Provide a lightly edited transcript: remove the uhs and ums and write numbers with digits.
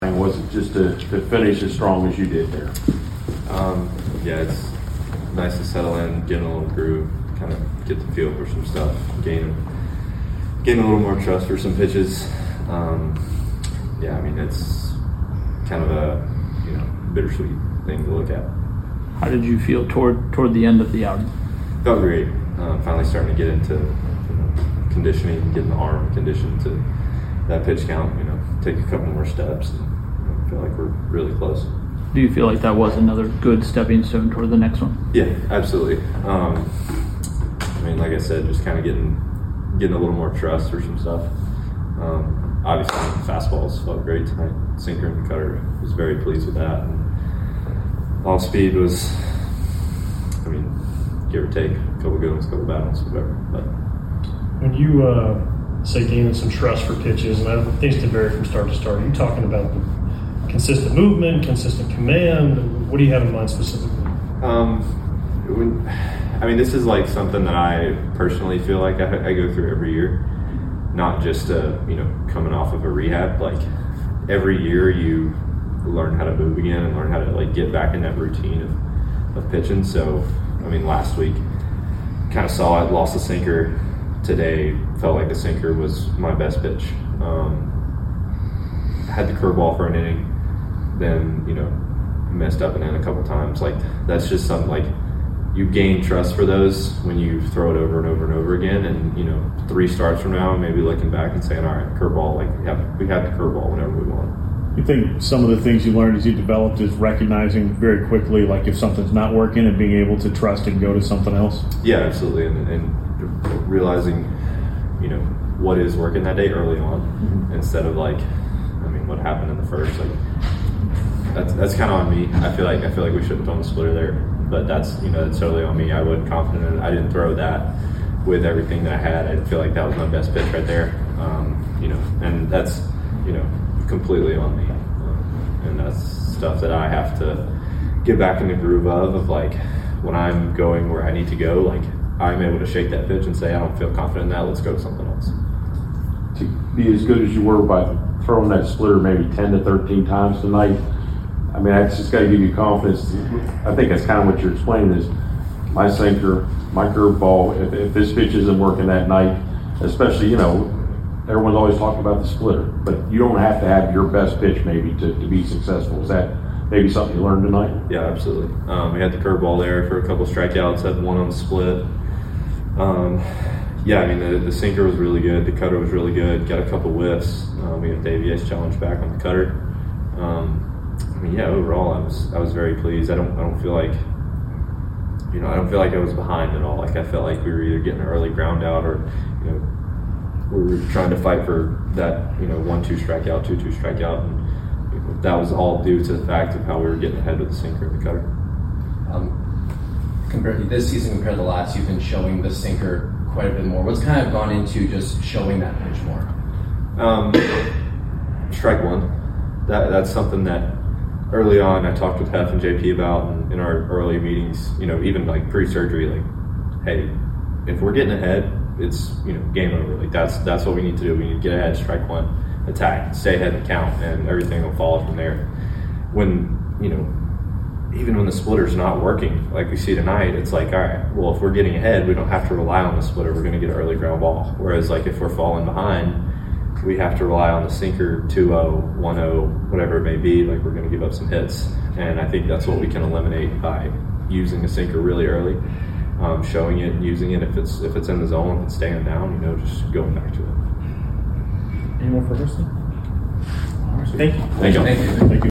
And was it just to finish as strong as you did there? Yeah, it's nice to settle in, get in a little groove, kind of get the feel for some stuff, gain a little more trust for some pitches. Yeah, I mean, it's kind of a bittersweet thing to look at. How did you feel toward the end of the outing? Felt great. Finally starting to get into conditioning, getting the arm conditioned to that pitch count. Take a couple more steps, and feel like we're really close. Do you feel like that was another good stepping stone toward the next one? Yeah, absolutely. I mean, like I said, just kind of getting a little more trust for some stuff. Obviously, fastballs felt great tonight. Sinker and cutter, was very pleased with that. And off speed was, I mean, give or take, a couple good ones, a couple bad ones, whatever. But when you say gaining some trust for pitches, and things can vary from start to start, are you talking about the consistent movement, consistent command? What do you have in mind specifically? This is like something that I personally feel like I go through every year, not just coming off of a rehab. Like every year you learn how to move again and learn how to get back in that routine of pitching. So last week kind of saw it, lost the sinker. Today felt like the sinker was my best pitch. Had the curveball for an inning, then messed up and in a couple times. That's just something you gain trust for those when you throw it over and over and over again. And 3 starts from now, maybe looking back and saying, all right, curveball, we have the curveball whenever we want. You think some of the things you learned as you developed is recognizing very quickly, if something's not working and being able to trust and go to something else? Yeah, absolutely. And realizing, what is working that day early on, instead of what happened in the first. That's kind of on me. I feel like we should have thrown the splitter there, but that's that's totally on me. I wasn't confident in it. I didn't throw that with everything that I had. I didn't feel like that was my best pitch right there. And that's completely on me. And that's stuff that I have to get back in the groove of when I'm going where I need to go, I'm able to shake that pitch and say, I don't feel confident in that, let's go to something else. To be as good as you were by throwing that splitter maybe 10 to 13 times tonight, that's just got to give you confidence. I think that's kind of what you're explaining is my sinker, my curveball, if this pitch isn't working that night, especially, everyone's always talking about the splitter, but you don't have to have your best pitch maybe to be successful. Is that maybe something you learned tonight? Yeah, absolutely. We had the curveball there for a couple strikeouts, had one on the split. The sinker was really good. The cutter was really good. Got a couple whiffs. We had Davies challenge back on the cutter. Overall, I was very pleased. I don't feel like I was behind at all. I felt like we were either getting an early ground out or we were trying to fight for that 1-2 strikeout, 2-2 strikeout, and that was all due to the fact of how we were getting ahead with the sinker and the cutter. Compared to this season compared to last, you've been showing the sinker quite a bit more. What's kind of gone into just showing that pitch more? Strike one. That's something that early on I talked with Hef and JP about in our early meetings, even pre-surgery, hey, if we're getting ahead, it's game over. That's what we need to do. We need to get ahead, strike one, attack, stay ahead and count, and everything will follow from there. When even when the splitter's not working, like we see tonight, it's all right, well, if we're getting ahead, we don't have to rely on the splitter. We're going to get an early ground ball. Whereas, if we're falling behind, we have to rely on the sinker 2-0, 1-0, whatever it may be. We're going to give up some hits. And I think that's what we can eliminate by using the sinker really early, showing it and using it. If it's in the zone, if it's staying down, just going back to it. Any more for Hurston? Thank you. Thank you. Thank you.